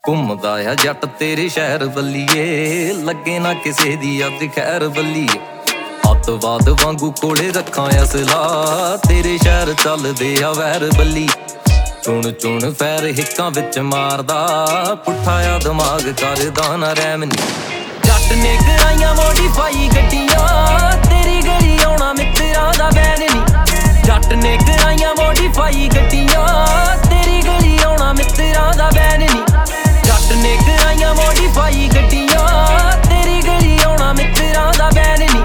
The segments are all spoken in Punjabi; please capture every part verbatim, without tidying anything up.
ਘੁੰਮਦਾ ਆ ਜੱਟ ਤੇਰੇ ਸ਼ਹਿਰ ਬੱਲੀਏ, ਲੱਗੇ ਨਾ ਕਿਸੇ ਦੀ ਅੱਜ ਖੈਰ ਬੱਲੀਏ। ਅੱਤਵਾਦ ਵਾਂਗੂ ਕੋਲੇ ਰੱਖਾਂ ਅਸਲਾ, ਤੇਰੇ ਸ਼ਹਿਰ ਚੱਲਦੇ ਆ ਵੈਰ ਬੱਲੀ। ਚੁਣ ਚੁਣ ਫੈਰ ਹਿੱਕਾਂ ਵਿੱਚ ਮਾਰਦਾ, ਪੁੱਠਾ ਆ ਦਿਮਾਗ ਕਰਦਾ ਨਾ ਰਹਿਮ ਨੀ। ਜੱਟ ਨੇ ਕਰਾਈਆਂ ਮੋਡੀਫਾਈ ਗੱਡੀਆਂ, ਤੇਰੀ ਗਲੀ ਆਉਣਾ ਮਿੱਤਰਾਂ ਦਾ ਬੈਨ ਨੀ। ਜੱਟ ਨੇ ਕਰਾਈਆਂ ਮੋਡੀਫਾਈ ਗੱਡੀਆਂ, ਤੇਰੀ ਗਲੀ ਆਉਣਾ ਮਿੱਤਰਾਂ ਦਾ ਬੈਨ ਨੀ। ਜੱਟ ਨੇ ਕਰਾਈਆਂ ਮੋਡੀਫਾਈ ਗੱਡੀਆਂ, ਤੇਰੀ ਗਲੀ ਆਉਣਾ ਮਿੱਤਰਾਂ ਦਾ ਬੈਨ ਨੀ।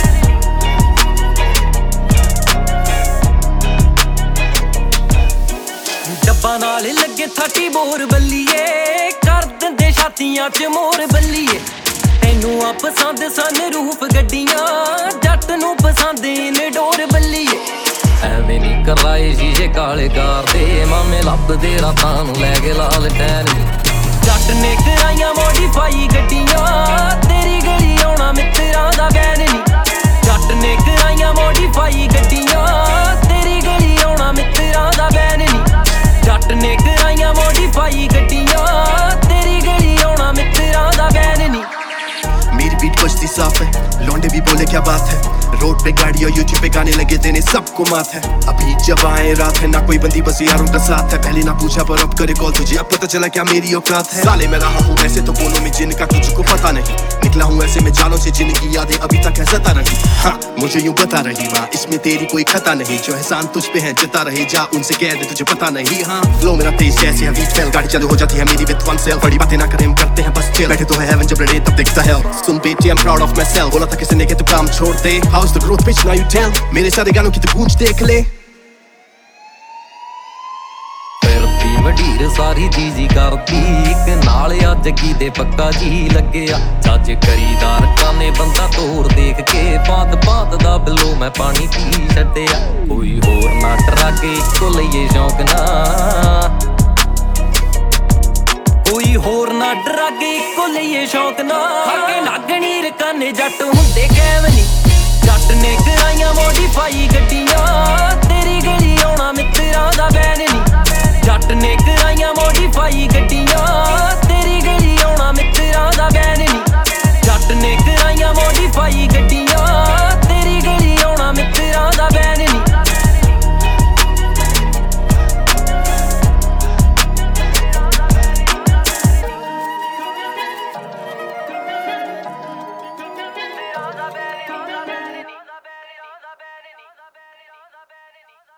ਡੱਬਾ ਨਾਲ ਲੱਗੇ ਥਾਟੀ ਬੋਰ ਬੱਲੀਏ, ਕਰ ਦਿੰਦੇ ਛਾਤੀਆਂ ਚ ਮੋਰ ਬੱਲੀਏ। ਤੈਨੂੰ ਆ ਪਸੰਦ ਸਨ ਰੂਪ ਗੱਡੀਆਂ, ਜੱਟ ਨੂੰ ਪਸੰਦ ਇਨਡੋਰ ਬੱਲੀਏ। ਐਵੇਂ ਨੀ ਕਰਾਏ ਸ਼ੀਸ਼ੇ ਕਾਲੇ ਕਾਰ ਦੇ, ਮਾਮੇ ਲੱਭਦੇ ਰਾਤਾਂ ਨੂੰ ਲੈ ਕੇ ਲਾਲ ਟੈਨ ਨੀ। ਜੱਟ ਨੇ ਕਰਾਈਆਂ ਮੋਡੀਫਾਈ ਗੱਡੀਆਂ, ਤੇਰੀ ਗਲੀ ਆਉਣਾ ਮਿੱਤਰਾਂ ਦਾ ਬੈਨ ਨੀ। ਜੱਟ ਨੇ ਕਰਾਈਆਂ ਮੋਡੀਫਾਈ ਗੱਡੀਆਂ, ਤੇਰੀ ਗਲੀ ਆਉਣਾ ਮਿੱਤਰਾਂ ਦਾ ਬੈਨ ਨੀ। ਜੱਟ ਨੇ ਕਰਾਈਆਂ ਮੋਡੀਫਾਈ ਗੱਡੀਆਂ, ਤੇਰੀ ਗਲੀ ਆਉਣਾ ਮਿੱਤਰਾਂ ਦਾ ਬੈਨ ਨੀ। मेरी बीट बजती साफ है, लौंडे भी बोले क्या बात है। रोड पे गाड़ी और यूट्यूब पे गाने लगे देने सबको मात है। अभी जब आए रात है ना कोई बंदी बस यारों का साथ है। पहले ना पूछा पर अब करे कॉल तुझे, अब पता चला क्या मेरी औकात है। साले मैं रहा हूँ ऐसे तो बोलो में जिनका तुझको पता नहीं। निकला हूँ ऐसे में जालों से जिनकी यादें अभी तक है सता रही। हाँ मुझे यूँ बता रही वाह इसमें तेरी कोई खता नहीं। जो एहसान तुझ पे है जता रहे जा उनसे कह दे तुझे पता नहीं। हाँ लो मेरा तेज जैसे है वीट फेल, गाड़ी चालू हो जाती है मेरी विद वन सेल। बड़ी बातें ना करें हम करते हैं बस चिल, बैठे तो है हेवन जब लड़े तब दिखता है। सुन बेटी I'm proud of myself, बोला था किसी ने कि तू काम छोड़ दे। How's the growth bitch now you tell, मेरे सारे गानों की तू गूंज देख ले। ਫਿਰਦੀ ਮਢੀਰ ਸਾਰੀ ਚੀਜ਼ੀ ਕਰਦੀ, ਇੱਕ ਨਾਲ ਅੱਜ ਕੀ ਦੇ ਪੱਕਾ ਜੀ ਲੱਗਿਆ। ਜੱਜ ਕਰੀਦਾਰ ਕਾਨੇ ਬੰਦਾ ਤੋਰ ਦੇਖ ਕੇ, ਬਾਤ ਬਾਤ ਦਾ ਬਿੱਲੋ ਮੈਂ ਪਾਣੀ ਪੀ ਛੱਡਿਆ। ਕੋਈ ਹੋਰ ਨਾ ਟਰਾਕੇ ਇੱਕੋ ਲਈਏ ਸ਼ੌਂਕ ਨਾ, ਕੋਈ ਹੋਰ ਨਾ ਡਰਾਗੇ ਇੱਕੋ ਲਈਏ ਸ਼ੌਂਕ ਨਾ। ਅੱਗੇ ਲੱਗਣੀ ਰਕਾਨੇ ਜੱਟ